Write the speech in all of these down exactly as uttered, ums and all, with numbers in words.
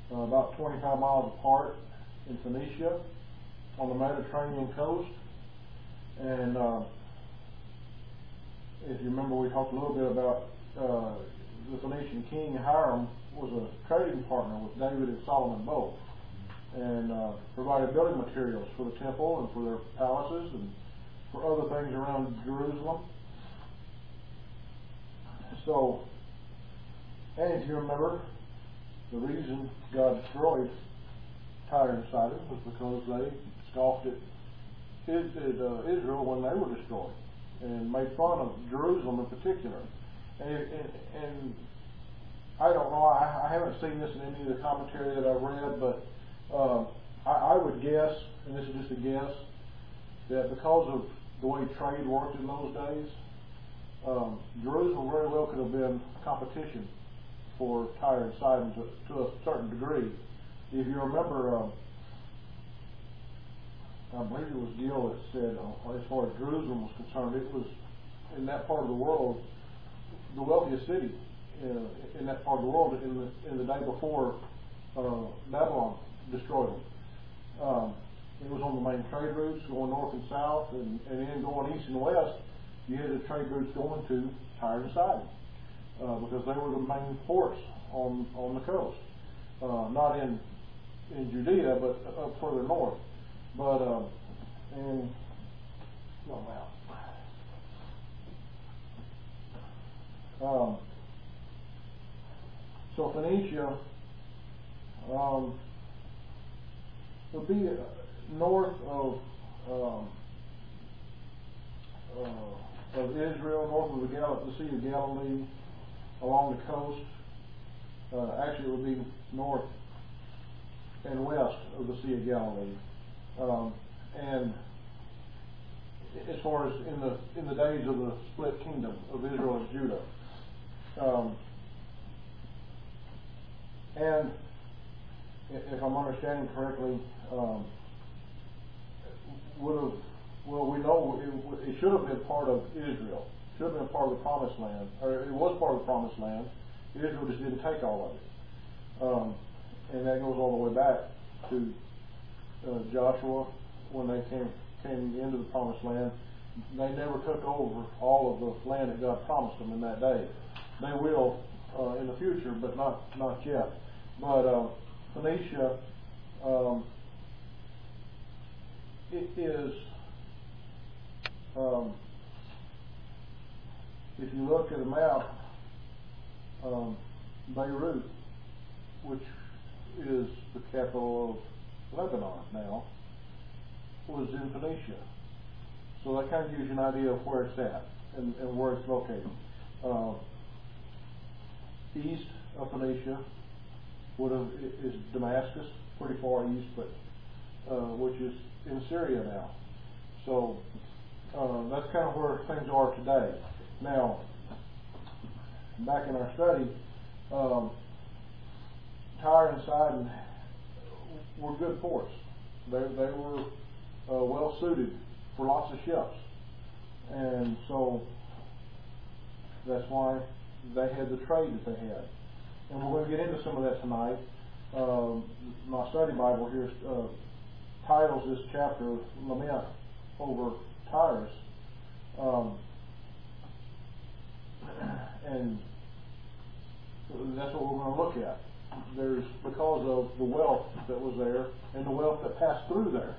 uh, about twenty-five miles apart in Phoenicia on the Mediterranean coast. And uh, if you remember, we talked a little bit about uh, the Phoenician king Hiram was a trading partner with David and Solomon both, and uh, provided building materials for the temple and for their palaces and for other things around Jerusalem. So, and if you remember, the reason God destroyed Tyre and Sidon was because they scoffed at Israel when they were destroyed and made fun of Jerusalem in particular. And, and, and I don't know, I, I haven't seen this in any of the commentary that I've read, but uh, I, I would guess, and this is just a guess, that because of the way trade worked in those days, um, Jerusalem very well could have been competition for Tyre and Sidon to, to a certain degree. If you remember, uh, I believe it was Gill that said, uh, as far as Jerusalem was concerned, it was in that part of the world the wealthiest city uh, in that part of the world in the in the day before uh, Babylon destroyed them. Um, it was on the main trade routes going north and south, and, and then going east and west. You had the trade routes going to Tyre and Sidon uh, because they were the main ports on on the coast, uh, not in in Judea, but up further north. But uh, and no wow. Um, so Phoenicia um, would be north of um, uh, of Israel, north of the, Gal- the Sea of Galilee, along the coast. Uh, actually, it would be north and west of the Sea of Galilee. Um, and as far as in the in the days of the split kingdom of Israel and Judah. Um, and if I'm understanding correctly, um, would have well we know it, it should have been part of Israel, should have been part of the Promised Land, or it was part of the Promised Land. Israel just didn't take all of it, um, and that goes all the way back to uh, Joshua when they came came into the Promised Land. They never took over all of the land that God promised them in that day. They will uh, in the future, but not not yet. But uh, Phoenicia, um, it is, um, if you look at a map, um, Beirut, which is the capital of Lebanon now, was in Phoenicia. So that kind of gives you an idea of where it's at and, and where it's located. Uh, east of Phoenicia would have, is Damascus, pretty far east, but uh, which is in Syria now. So uh, that's kind of where things are today. Now, back in our study, um, Tyre and Sidon were good ports. They they were uh, well suited for lots of ships, and so that's why they had the trade that they had. And we're going to get into some of that tonight. Um, my study Bible here uh, titles this chapter "Lament over Tyrus," um, and that's what we're going to look at. There's because of the wealth that was there and the wealth that passed through there.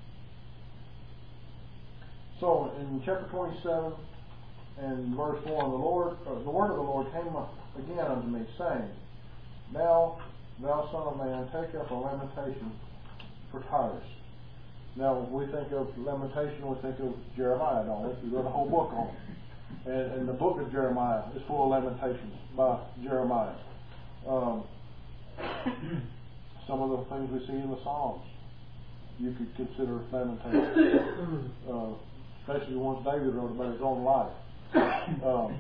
So in chapter twenty-seven and verse one, the Lord, uh, the word of the Lord came again unto me, saying, Now, thou son of man, take up a lamentation for Tyrus. Now, when we think of lamentation, we think of Jeremiah, don't we? We read a whole book on it. And, and the book of Jeremiah is full of lamentations by Jeremiah. Um, some of the things we see in the Psalms you could consider lamentations, uh, especially the ones David wrote about his own life. Um,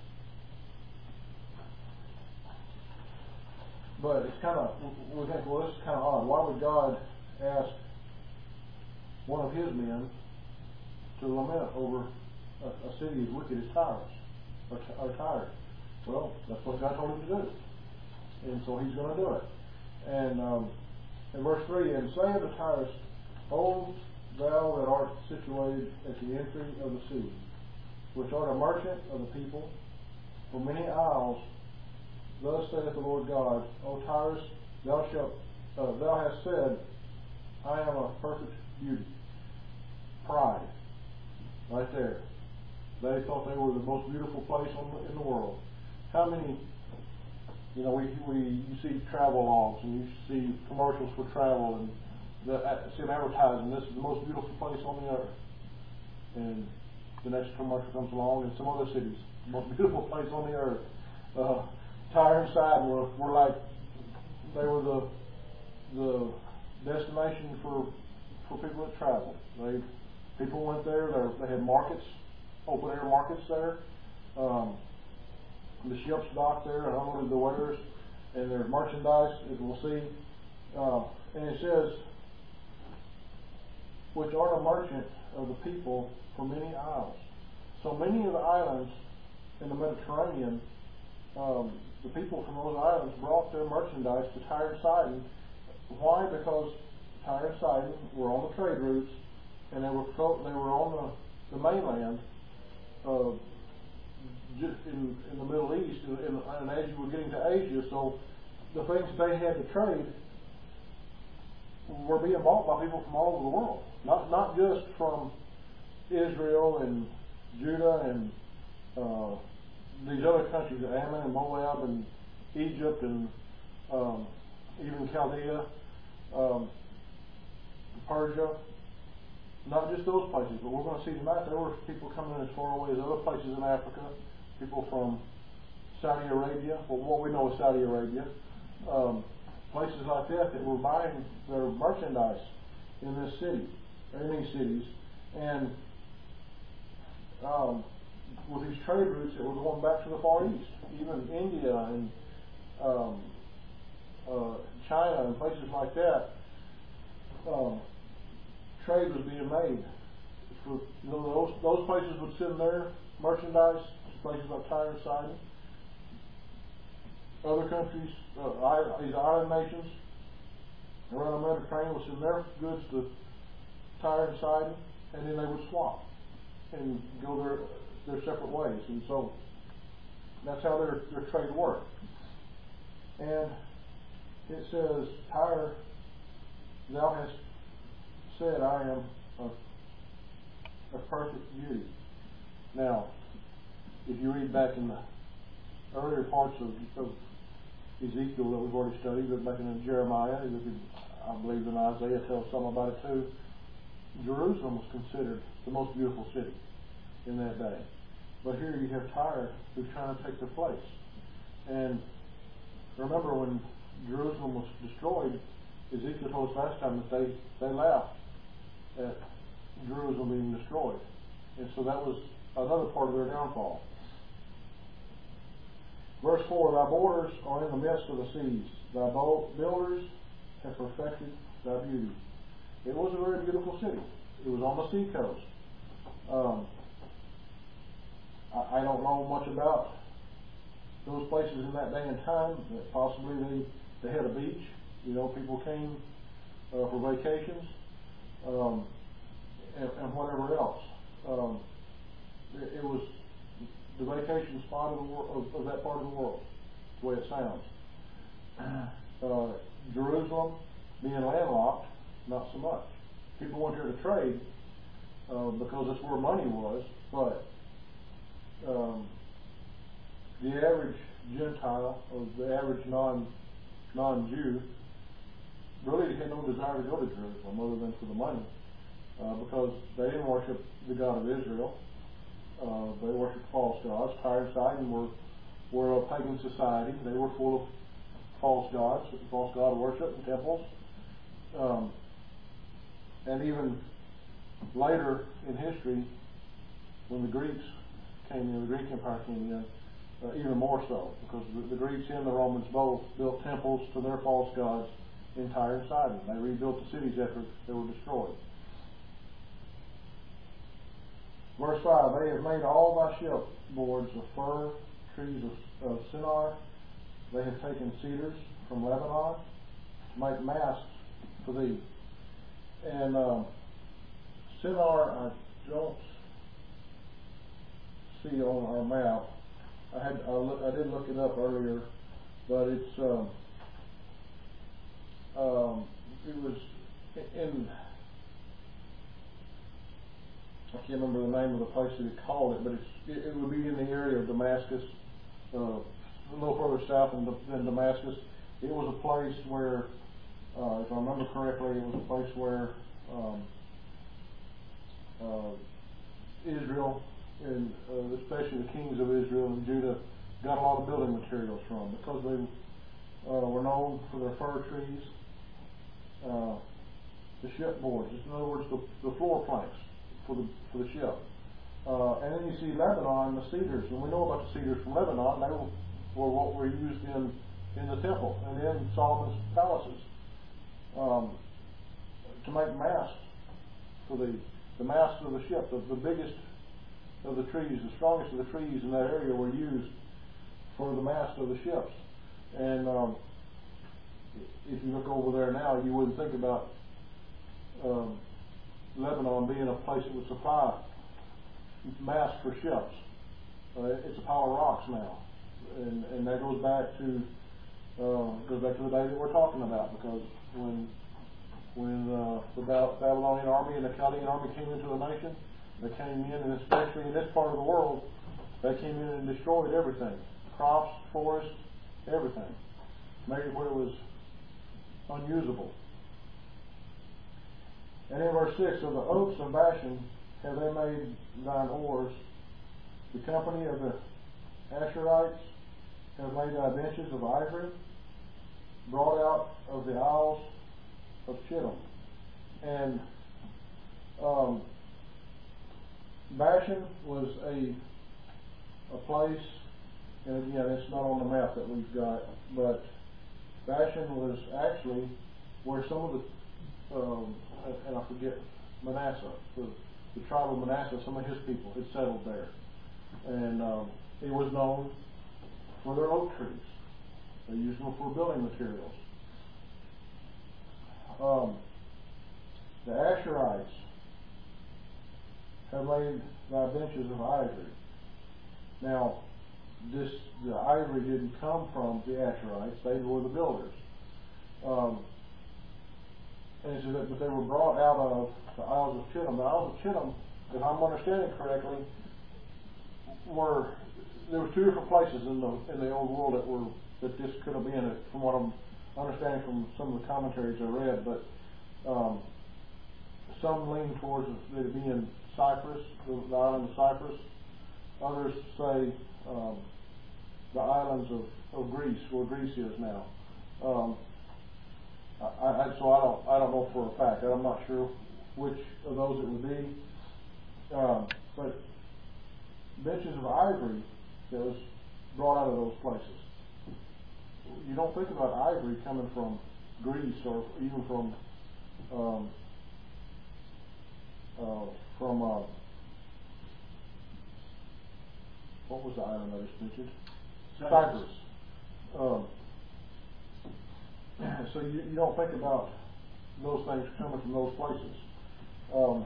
but it's kind of, we think, well, this is kind of odd. Why would God ask one of his men to lament over a, a city as wicked as Tyrus, or, or Tyre? Well, that's what God told him to do. And so he's going to do it. And um, in verse three, and say unto Tyrus, O thou that art situated at the entry of the sea, which art a merchant of the people, for many isles, thus saith the Lord God, O Tyrus, thou shalt, uh, thou hast said, I am a perfect beauty. Pride, right there. They thought they were the most beautiful place on the, in the world. How many, you know, we we you see travel logs and you see commercials for travel and the, uh, see them advertising, this is the most beautiful place on the earth. And the next commercial comes along in some other cities, the most beautiful place on the earth. Uh, Tyre and Sidon were, were like, they were the the destination for for people that travel. They people went there. They had markets, open air markets there. Um, the ships docked there and unloaded the wares and their merchandise, as we'll see. Uh, and it says, which art a merchant of the people for many isles. So many of the islands in the Mediterranean, um, the people from those islands brought their merchandise to Tyre and Sidon. Why? Because Tyre and Sidon were on the trade routes, and they were they were on the, the mainland, uh, just in, in the Middle East, and, and as you were getting to Asia, so the things they had to trade were being bought by people from all over the world, not not just from Israel and Judah and uh, these other countries, Ammon and Moab and Egypt and um, even Chaldea, um, Persia. Not just those places, but we're going to see tonight there were people coming in as far away as other places in Africa, people from Saudi Arabia, well, what we know as Saudi Arabia, um, places like that that were buying their merchandise in this city, or in these cities, and um, with these trade routes that were going back to the Far East, even India and um, uh, China and places like that. Um, trade was being made. For, you know, those, those places would send their merchandise to places like Tyre and Sidon. Other countries, uh, these island nations around the Mediterranean would send their goods to Tyre and Sidon, and then they would swap and go their their separate ways. And so that's how their, their trade worked. And it says, Tyre, thou hast said, I am a, a perfect beauty. Now, if you read back in the earlier parts of, of Ezekiel that we've already studied, but back in Jeremiah, I believe in Isaiah tells something about it too, Jerusalem was considered the most beautiful city in that day. But here you have Tyre who's trying to take their place. And remember when Jerusalem was destroyed, Ezekiel told us last time that they, they laughed at Jerusalem being destroyed. And so that was another part of their downfall. Verse four, thy borders are in the midst of the seas. Thy builders have perfected thy beauty. It was a very beautiful city. It was on the sea coast. Um, I, I don't know much about those places in that day and time. That possibly they, they had a beach. You know, people came uh, for vacations um, and, and whatever else. Um, it, it was the vacation spot of, the wor- of, of that part of the world, the way it sounds. Uh, Jerusalem being landlocked, not so much. People went there to trade uh, because that's where money was, but um, the average Gentile, or the average non, non-Jew, really had no desire to go to Jerusalem other than for the money, uh, because they didn't worship the God of Israel. Uh, they worshipped false gods. Tyre and Sidon were, were a pagan society. They were full of false gods, false god worship and temples. Um, and even later in history, when the Greeks came in, the Greek Empire came in, uh, even more so, because the, the Greeks and the Romans both built temples to their false gods in Tyre and Sidon. They rebuilt the cities after they were destroyed. Verse five, they have made all thy shipboards of fir, trees of, of Shinar. They have taken cedars from Lebanon. make masks for thee. And uh, Shinar, I don't see on our map. I had I, look, I did look it up earlier, but it's um, um, it was in. I can't remember the name of the place that it called it, but it's, it, it would be in the area of Damascus, uh, a little further south than, than Damascus. It was a place where, uh, if I remember correctly, it was a place where um, uh, Israel, and uh, especially the kings of Israel and Judah, got a lot of building materials from, because they uh, were known for their fir trees, uh, the shipboards, in other words, the, the floor planks for the for the ship. Uh, and then you see Lebanon, the cedars, and we know about the cedars from Lebanon. They were, were what were used in in the temple and in Solomon's palaces um, to make masts for the the masts of the ship. The, the biggest of the trees, the strongest of the trees in that area were used for the mast of the ships. And um, if you look over there now, you wouldn't think about um, Lebanon being a place that would supply masts for ships. Uh, it's a pile of rocks now, and and that goes back to uh, goes back to the day that we're talking about, because when when uh, the Babylonian army and the Chaldean army came into the nation, they came in, and especially in this part of the world, they came in and destroyed everything: crops, forests, everything, made it where it was unusable. And in verse six, of the oaks of Bashan have they made thine oars, the company of the Asherites have made thy benches of ivory, brought out of the isles of Chittim. And um, Bashan was a a place, and again, it's not on the map that we've got, but Bashan was actually where some of the um, and I forget, Manasseh, the, the tribe of Manasseh, some of his people had settled there. And um, it was known for their oak trees. They used them for building materials. Um, the Asherites have laid thy benches of ivory. Now, this the ivory didn't come from the Asherites; they were the builders. Um, And so that, but they were brought out of the Isles of Chittim. The Isles of Chittim, if I'm understanding correctly, were there were two different places in the in the old world that were that this could have been. From what I'm understanding from some of the commentaries I read, but um, some lean towards it being Cyprus, the, the island of Cyprus. Others say um, the islands of, of Greece, where Greece is now. Um, I, I, so I don't I don't know for a fact. I'm not sure which of those it would be. Um, but benches of ivory that was brought out of those places. You don't think about ivory coming from Greece or even from um, uh, from uh, what was the island I just mentioned? Cyprus. Um, so you, you don't think about those things coming from those places. Um,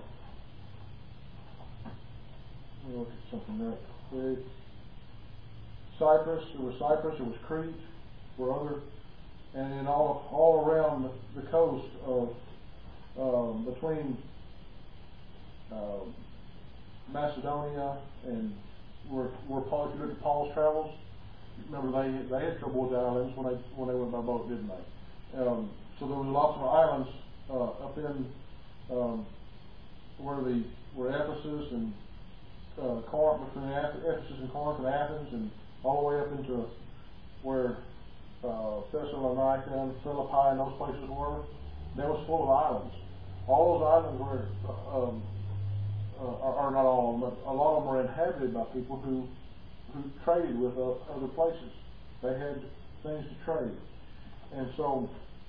let me look at something there quick. Cyprus, there was Cyprus, there was Crete, were other, and then all all around the, the coast of um, between uh, Macedonia and where where Paul, if you look at Paul's travels, remember they they had trouble with the islands when they when they went by boat, didn't they? Um, so there was lots of islands uh, up in um, where the where Ephesus and uh, Corinth, between Ephesus and Corinth and Athens, and all the way up into where uh, Thessalonica and Philippi and those places were. That was full of islands. All those islands were, um, uh, are, are not all of them, but a lot of them were inhabited by people who who traded with uh, other places. They had things to trade, and so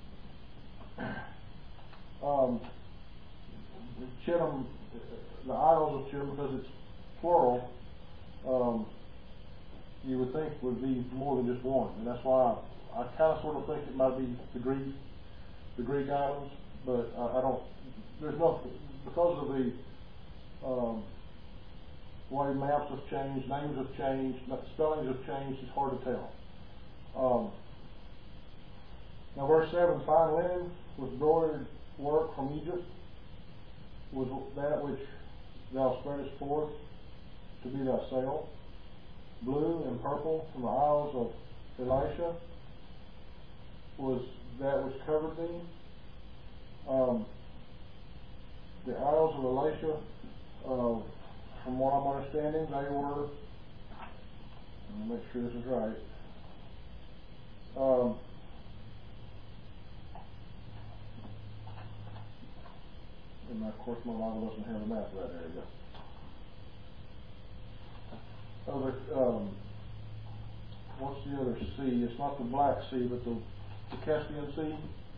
um, Chittim, the Isles of Chittim, because it's plural, um, you would think would be more than just one, and that's why I, I kind of sort of think it might be the Greek the Greek islands, but I, I don't, there's no, because of the um, way maps have changed, names have changed, spellings have changed, it's hard to tell. Um, now verse seven, fine linen was broidered work from Egypt, was that which thou spreadest forth to be thy sail. Blue and purple from the isles of Elisha was that which covered thee. Um, the isles of Elisha, uh, from what I'm understanding, they were, let me make sure this is right, um, and of course my Bible doesn't have a map of that area. Other, um, what's the other sea? It's not the Black Sea, but the, the Caspian Sea.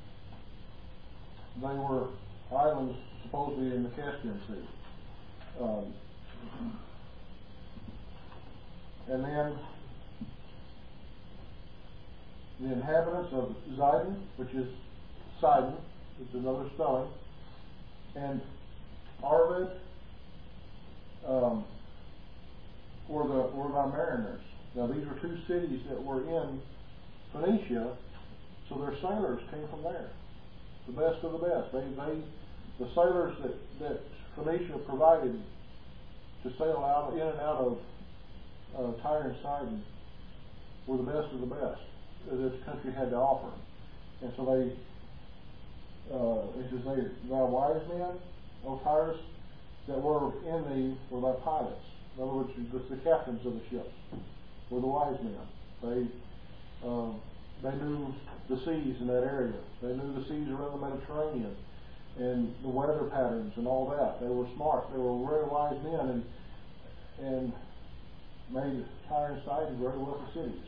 They were islands supposedly in the Caspian Sea. Um, and then the inhabitants of Zidon, which is Sidon, it's another spelling, and Arvad, um, were the were thy mariners. Now these were two cities that were in Phoenicia, so their sailors came from there. The best of the best. They they the sailors that, that Phoenicia provided to sail out in and out of uh, Tyre and Sidon were the best of the best that this country had to offer. And so they uh, it says they thy wise men, O Tyrus, that were in thee were thy pilots. In other words, the, the captains of the ships were the wise men. They um, they knew the seas in that area. They knew the seas around the Mediterranean and the weather patterns and all that. They were smart. They were very wise men and and made Tyre and Sidon very wealthy cities.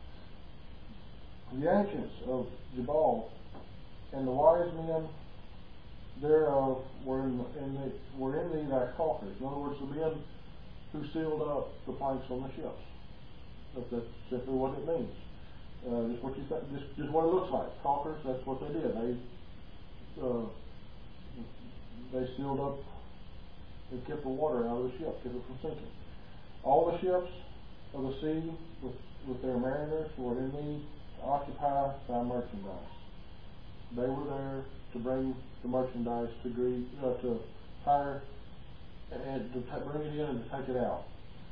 The ancients of Jabal and the wise men thereof were in, in the, were in thee thy caulkers. In other words, the men who sealed up the planks on the ships. That's, that's simply what it means. Uh, just what you th- just, just what it looks like. Caulkers, that's what they did. They uh, they sealed up and kept the water out of the ship, kept it from sinking. All the ships of the sea with, with their mariners were in thee to occupy thy merchandise. They were there to bring the merchandise to Greece, uh, to Tyre, and to t- bring it in and to take it out.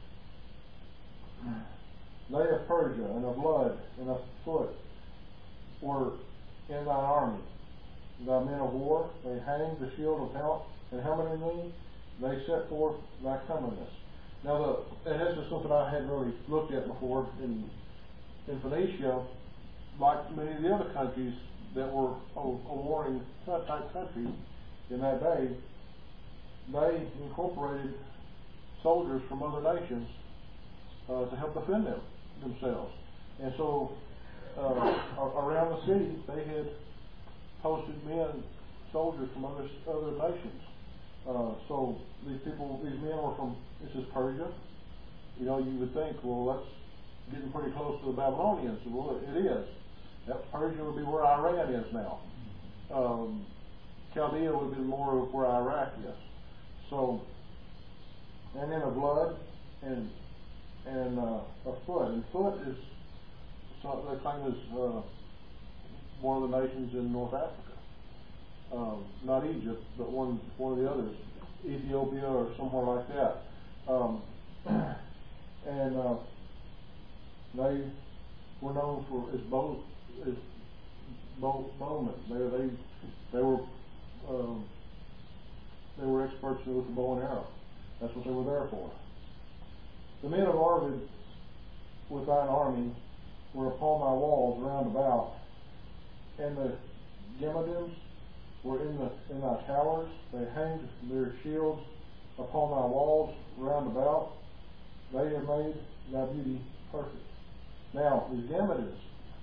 They of Persia and of Lud and of Foot were in thine army. Thy men of war, they hanged the shield of helmet and helmet in thee. They set forth thy comeliness. Now, the, and this is something I hadn't really looked at before in in Phoenicia, like many of the other countries that were a, a warring type countries in that day. They incorporated soldiers from other nations uh, to help defend them themselves. And so uh, around the city they had posted men, soldiers from other other nations. Uh, so these people, these men were from, this is Persia. You know, you would think, well, that's getting pretty close to the Babylonians. Well, it is. That Persia would be where Iran is now. Um, Chaldea would be more of where Iraq is. So, and then of Lud and and uh, a Foot. And Foot is, so they claim is uh, one of the nations in North Africa. Um, not Egypt, but one one of the others, Ethiopia or somewhere like that. Um, and uh, they were known for as bow as bow, bowmen. They they they were um, they were experts with the bow and arrow. That's what they were there for. The men of Arvad with thine army were upon thy walls round about, and the Gemadims were in the in thy towers. They hanged their shields upon thy walls round about. They have made thy beauty perfect. Now, the Gemadims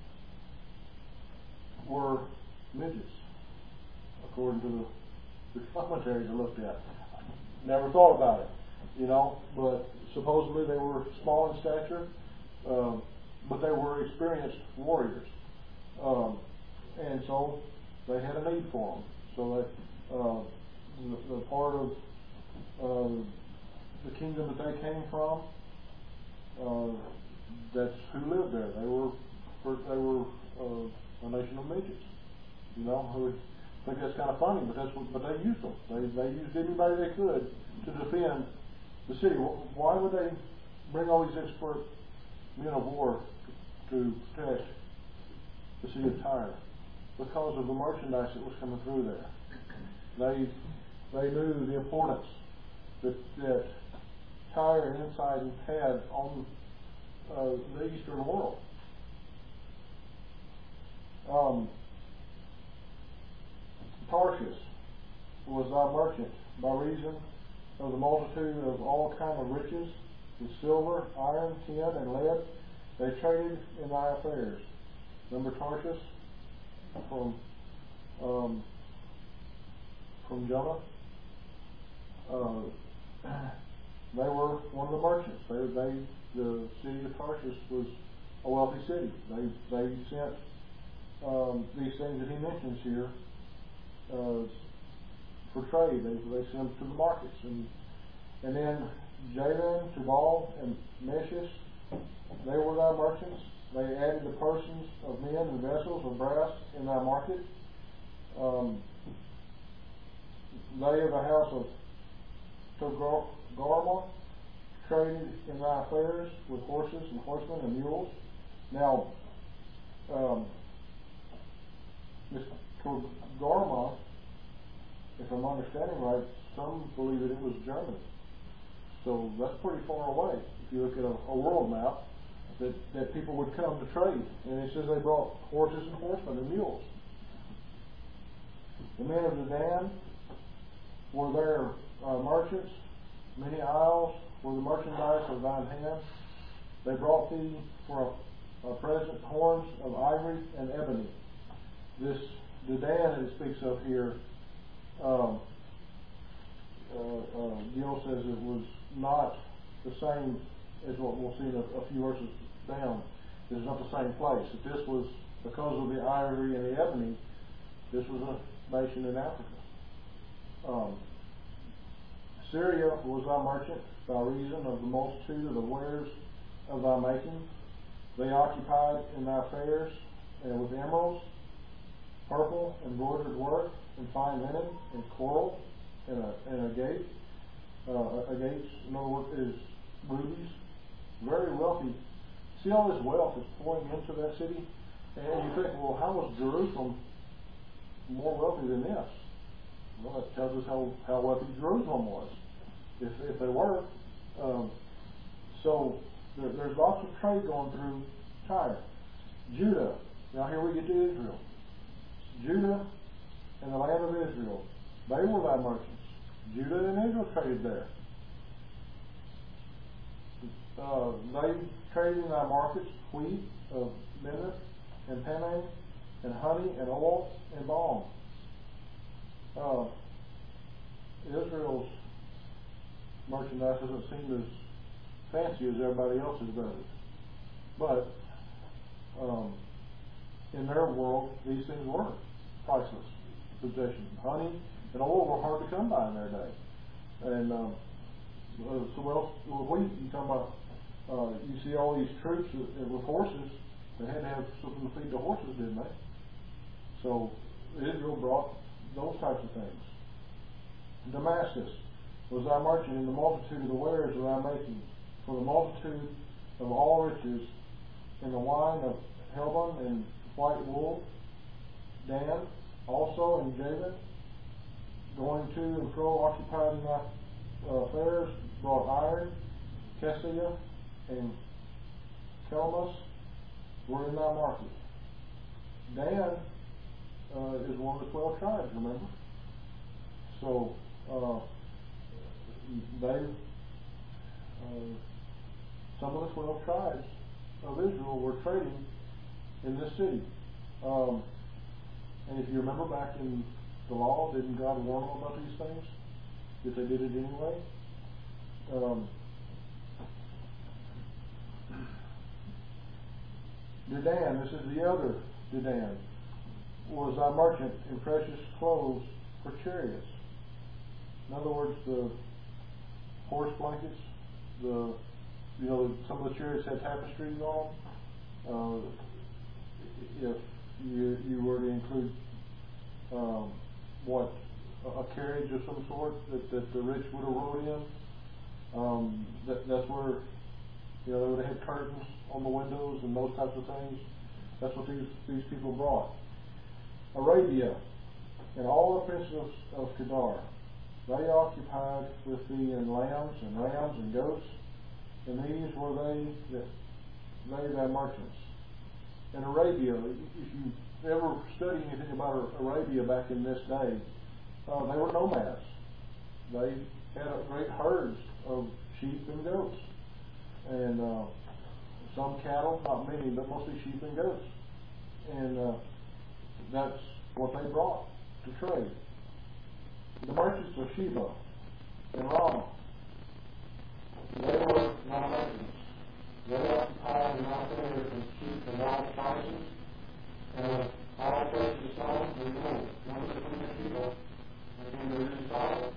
were midgets, according to the, the commentaries I looked at. Never thought about it, you know, but supposedly they were small in stature, um, but they were experienced warriors. Um, and so they had a need for them. So that uh, the, the part of uh, the kingdom that they came from, uh, that's who lived there. They were they were uh, a nation of midgets. You know, who would think that's kind of funny, but that's what, but they used them. They they used anybody they could to defend the city. Why would they bring all these expert men of war to protect the city of Tyre? Because of the merchandise that was coming through there. They they knew the importance that that Tyre and Sidon had on uh, the Eastern world. Um, Tarshish was thy merchant by reason of the multitude of all kind of riches, with silver, iron, tin, and lead. They traded in thy affairs. Remember Tarshish from um, from Jonah? Uh, they were one of the merchants. They, they, the city of Tarshish was a wealthy city. They they sent um, these things that he mentions here uh, for trade. They they sent them to the markets, and and then Javan, Tubal, and Meshish, they were thy merchants. They added the persons of men and vessels of brass in thy market. Um, they of the house of Togarmah traded in thy affairs with horses and horsemen and mules. Now, um, this Togarmah, if I'm understanding right, some believe that it was Germany. So that's pretty far away. If you look at a, a world map, that, that people would come to trade. And it says they brought horses and horsemen and mules. The men of Dedan were their uh, merchants. Many isles were the merchandise of thine hand. They brought thee for a, a present horns of ivory and ebony. This Dedan that it speaks of here, um, uh, uh, Gil says it was not the same as what we'll see in a, a few verses down. This is not the same place. If this was because of the ivory and the ebony, this was a nation in Africa. Um, Syria was thy merchant by reason of the multitude of the wares of thy making. They occupied in thy fairs and with emeralds, purple, embroidered work, and fine linen, and coral, and a, and agate. Uh, agates, in other words, is rubies. Very wealthy. See all this wealth that's pouring into that city? And you think, well, how was Jerusalem more wealthy than this? Well, that tells us how, how wealthy Jerusalem was, if, if they were. Um, so there, there's lots of trade going through Tyre. Judah. Now here we get to Israel. Judah and the land of Israel. They were thy merchants. Judah and Israel traded there. Uh, they traded in thy markets wheat of Minnith and Panan, and honey and oil and balm. Uh, Israel's merchandise doesn't seem as fancy as everybody else's does. But um, in their world, these things were priceless possessions. Honey and oil were hard to come by in their day. And um, uh, so well, wheat, you talk about, uh, you see all these troops with, with horses. They had to have something to feed the horses, didn't they? So Israel brought those types of things. Damascus was thy merchant in the multitude of the wares of thy making, for the multitude of all riches, in the wine of Helbon and white wool. Dan also in Javan, going to and fro, occupied in thy uh, fairs, brought iron, cassia, and calamus were in thy market. Dan uh, is one of the twelve tribes, remember? So uh, they, uh, some of the twelve tribes of Israel were trading in this city. Um, and if you remember back in the law, didn't God warn them about these things? If they did it anyway? Um, Dedan, this is the other Dedan. was thy merchant in precious clothes for chariots. In other words, the horse blankets, the you know some of the chariots had tapestries on them. Uh, if you you were to include um, what a carriage of some sort that, that the rich would have rode in, um, that, that's where you know they would have had curtains on the windows and those types of things. That's what these these people brought. Arabia and all the princes of, of Kedar, they occupied with thee in lambs and rams and goats, and these were they that they thy merchants. In Arabia, if you ever study anything about Arabia back in this day, uh, they were nomads. They had a great herds of sheep and goats, and uh, some cattle, not many, but mostly sheep and goats. And uh, that's what they brought to trade. The merchants of Sheba and Ramah, they were not merchants. They occupied in all areas of sheep and all spices, and all precious stones and gold. One of the queen of Sheba, the king of Israel,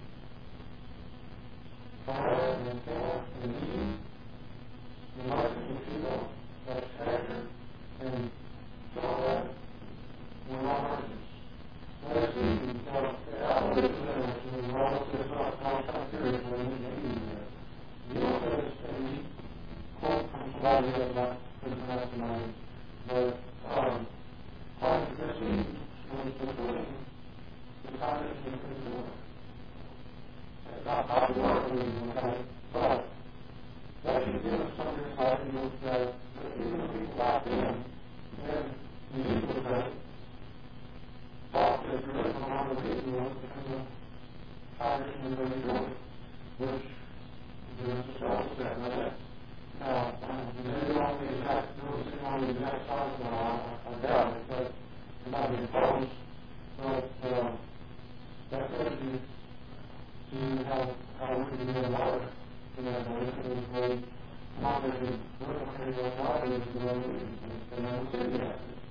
fire and camel and meat. The merchants of Sheba, that's Asher and Solomon, were not merchants. Let's see, because I would have said, the Bible says not all time periods when we need there. The Bible says, and we quote from somebody else, not present tonight, but um, time to fifteen was fulfilling the time that he was doing. It's not popular, okay, but that should give us some insight into that even the people back then, and the evil that thought that Jerusalem on the reason was because of Titus and the Jordan, which the historical said, right? Now, maybe on the exact, noticing on the exact size now, I, I doubt it, but it might be close. But uh, that tells you see how, how we can be in water in that way. It was very, not that the replicate of water is the way it is, and then the city has it.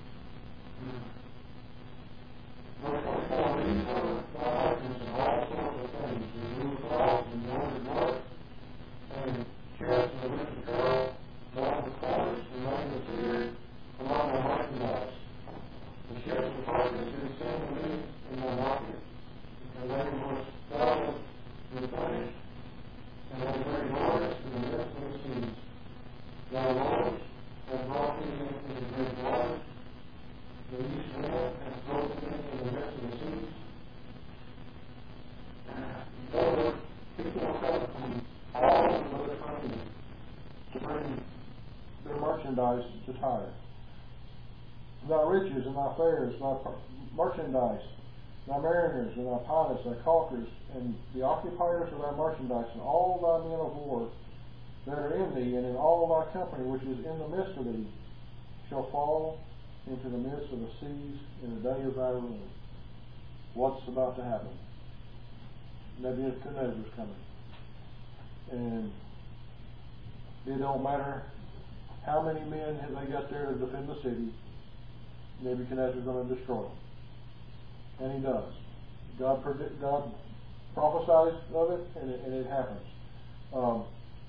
Verse twenty-four, these were merchants and all sorts of things, and blue cloths and woven work, and chariots and the rich apparel, along the corners and laying the cedar among the merchandise. The ships of Tarshish did send to me in my market, and they were well replenished, and they were very glorious in the midst of the seas. Thy Lord hath brought me into the great waters. The east wind hath broken me in the midst of the seas. There were people coming from all over the country to bring their merchandise to Tyre. Thy riches and thy fairs, thy merchandise, thy mariners and thy pilots, thy caulkers, and the occupiers of thy merchandise, and all thy men of war that are in thee, and in all thy company which is in the midst of thee, shall fall into the midst of the seas in the day of thy ruin. What's about to happen? Nebuchadnezzar's coming. And it don't matter how many men have they got there to defend the city, Nebuchadnezzar's going to destroy them. And he does. God, predict, God prophesies of it, and it, and it happens. Um,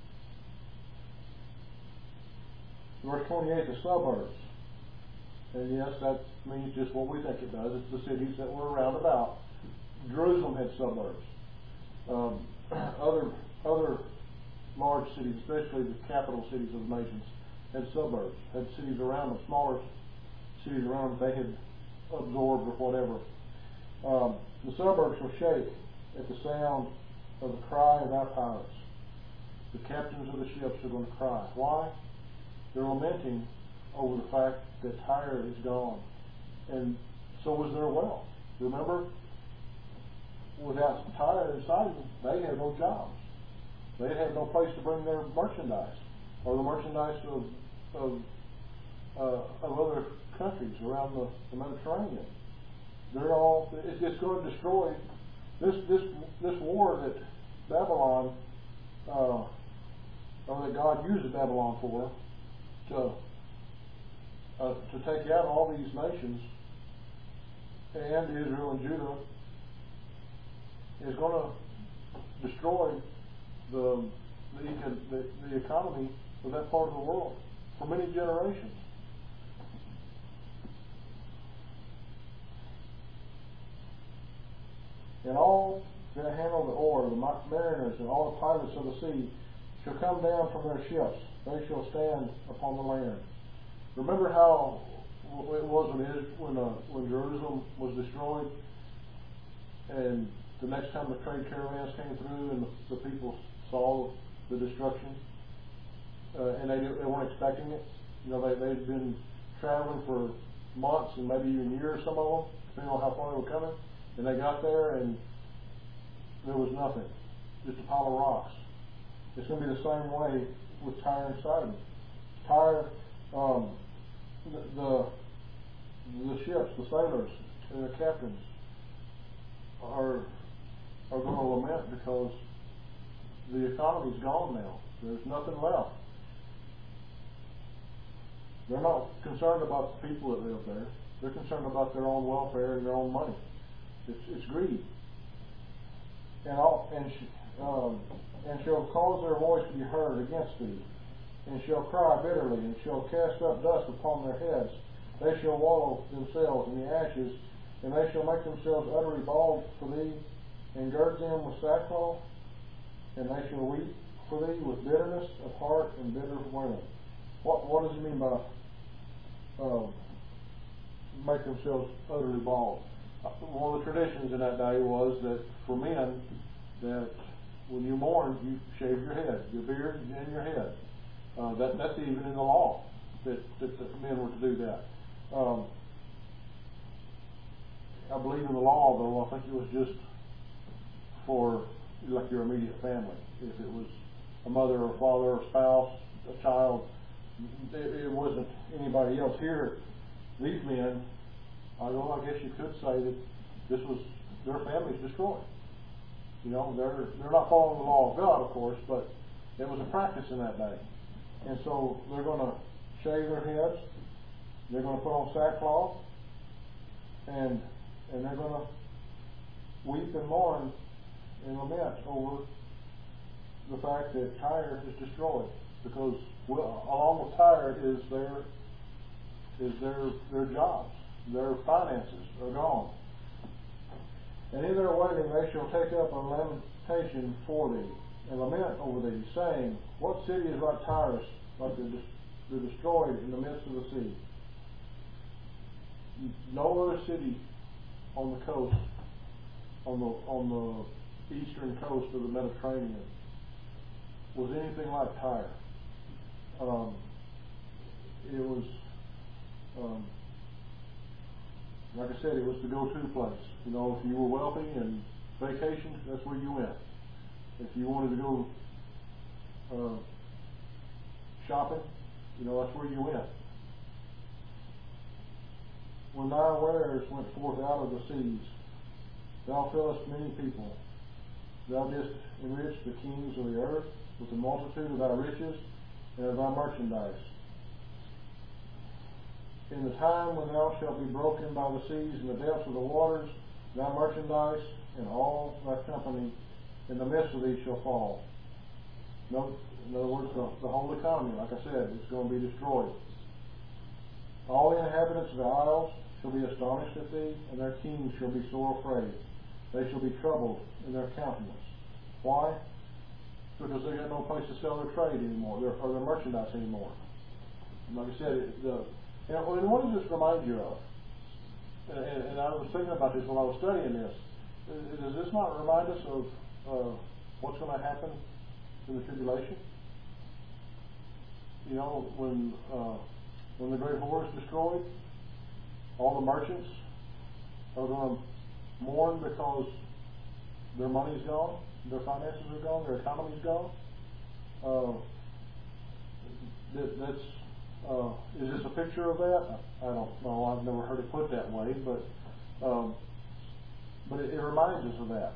verse twenty-eight, the suburbs. And yes, that means just what we think it does. It's the cities that were around about. Jerusalem had suburbs. Um, other other large cities, especially the capital cities of the nations, had suburbs, had cities around them, smaller cities around them they had absorbed or whatever. Um, the suburbs will shake at the sound of the cry of our pilots. The captains of the ships are going to cry. Why? They're lamenting over the fact that Tyre is gone, and so was their wealth. Remember, without Tyre inside them, they had no jobs. They had no place to bring their merchandise, or the merchandise of of, uh, of other countries around the, the Mediterranean. They're all. It's, it's going to destroy this this this war that Babylon, uh, or that God uses Babylon for, to uh, to take out all these nations and Israel and Judah is going to destroy the the, econ the the economy of that part of the world for many generations. And all that handle the oar, the mariners, and all the pilots of the sea shall come down from their ships. They shall stand upon the land. Remember how it was when it, when uh, when Jerusalem was destroyed, and the next time the trade caravans came through, and the, the people saw the destruction, uh, and they they weren't expecting it. You know, they they'd been traveling for months and maybe even years, some of them, depending on how far they were coming. And they got there, and there was nothing, just a pile of rocks. It's going to be the same way with Tyre and Sidon. Tyre, um, the, the the ships, the sailors, and the captains are are going to lament because the economy's gone now. There's nothing left. They're not concerned about the people that live there. They're concerned about their own welfare and their own money. It's, it's greed. And all, and sh, um, and shall cause their voice to be heard against thee, and shall cry bitterly, and shall cast up dust upon their heads. They shall wallow themselves in the ashes, and they shall make themselves utterly bald for thee, and gird them with sackcloth, and they shall weep for thee with bitterness of heart and bitter wailing. What what does he mean by uh, make themselves utterly bald? One of the traditions in that day was that for men, that when you mourn, you shave your head, your beard and your head. Uh, that, that's even in the law that, that the men were to do that. Um, I believe in the law, though, I think it was just for like your immediate family. If it was a mother or a father or a spouse, a child, it, it wasn't anybody else. Here, these men, although I guess you could say that this was their family's destroyed. You know, they're they're not following the law of God, of course, but it was a practice in that day. And so they're going to shave their heads. They're going to put on sackcloth, and and they're going to weep and mourn and lament over the fact that Tyre is destroyed, because well, along with Tyre is their is their their jobs. Their finances are gone. And in their wailing they shall take up a lamentation for thee, and lament over thee, saying, what city is like Tyrus, like the, the destroyed in the midst of the sea? No other city on the coast, on the on the eastern coast of the Mediterranean, was anything like Tyre. Um, it was um, like I said, it was the go-to place. You know, if you were wealthy and vacationed, that's where you went. If you wanted to go uh, shopping, you know, that's where you went. When thy wares went forth out of the seas, thou fillest many people. Thou didst enrich the kings of the earth with the multitude of thy riches and of thy merchandise. In the time when thou shalt be broken by the seas and the depths of the waters, thy merchandise and all thy company in the midst of thee shall fall. No, in other words, the, the whole economy, like I said, is going to be destroyed. All the inhabitants of the isles shall be astonished at thee, and their kings shall be sore afraid. They shall be troubled in their countenance. Why? Because they got no place to sell their trade anymore, their, or their merchandise anymore. And like I said, it, the And, and what does this remind you of? And, and I was thinking about this when I was studying this. Does this not remind us of uh, what's going to happen in the tribulation? You know, when uh, when the great whore is destroyed, all the merchants are going to mourn because their money's gone, their finances are gone, their economy's gone. Uh, that, that's Uh, is this a picture of that? I don't know. I've never heard it put that way, but um, but it, it reminds us of that.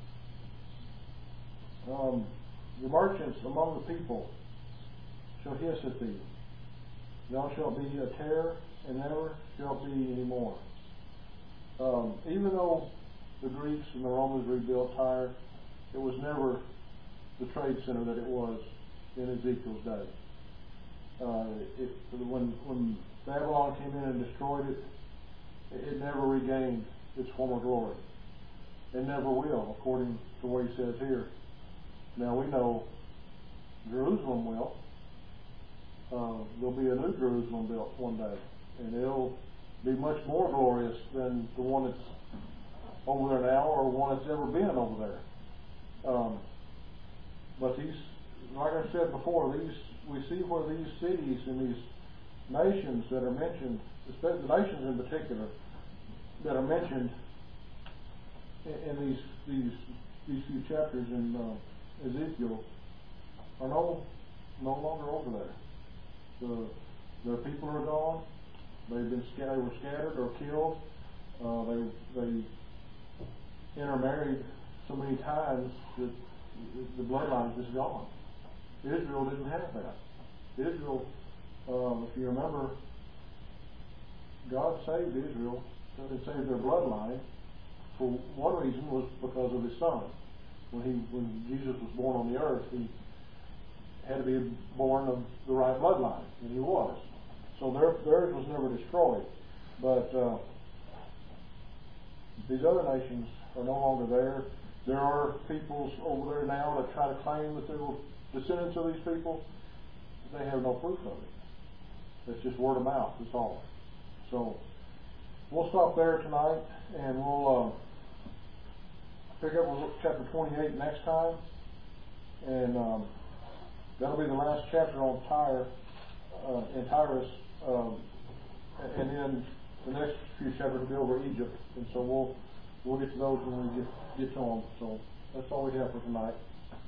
Um, the merchants among the people shall hiss at thee. Thou shalt be a terror, and never shalt be any more. Um, even though the Greeks and the Romans rebuilt Tyre, it was never the trade center that it was in Ezekiel's day. Uh, it, when, when Babylon came in and destroyed it, it, it never regained its former glory. It never will, according to what he says here. Now we know Jerusalem will. Uh, there'll be a new Jerusalem built one day, and it'll be much more glorious than the one that's over there now, or one that's ever been over there. Um, but these, like I said before, these we see where these cities and these nations that are mentioned, especially the nations in particular, that are mentioned in, in these these these few chapters in uh, Ezekiel, are no no longer over there. The their people are gone. They've been scattered, were scattered or killed. Uh, they they intermarried so many times that the bloodline is gone. Israel didn't have that. Israel, um, if you remember, God saved Israel and saved their bloodline. For one reason was because of His Son. When he, when Jesus was born on the earth, he had to be born of the right bloodline, and he was. So their, theirs was never destroyed. But uh, these other nations are no longer there. There are peoples over there now that try to claim that they were descendants of these people. They have no proof of it. It's just word of mouth, that's all. So we'll stop there tonight, and we'll uh, pick up with chapter twenty-eight next time. And um, that'll be the last chapter on Tyre uh, and Tyrus. Um, and then the next few chapters will be over Egypt. And so we'll we'll get to those when we get, get to them. So that's all we have for tonight.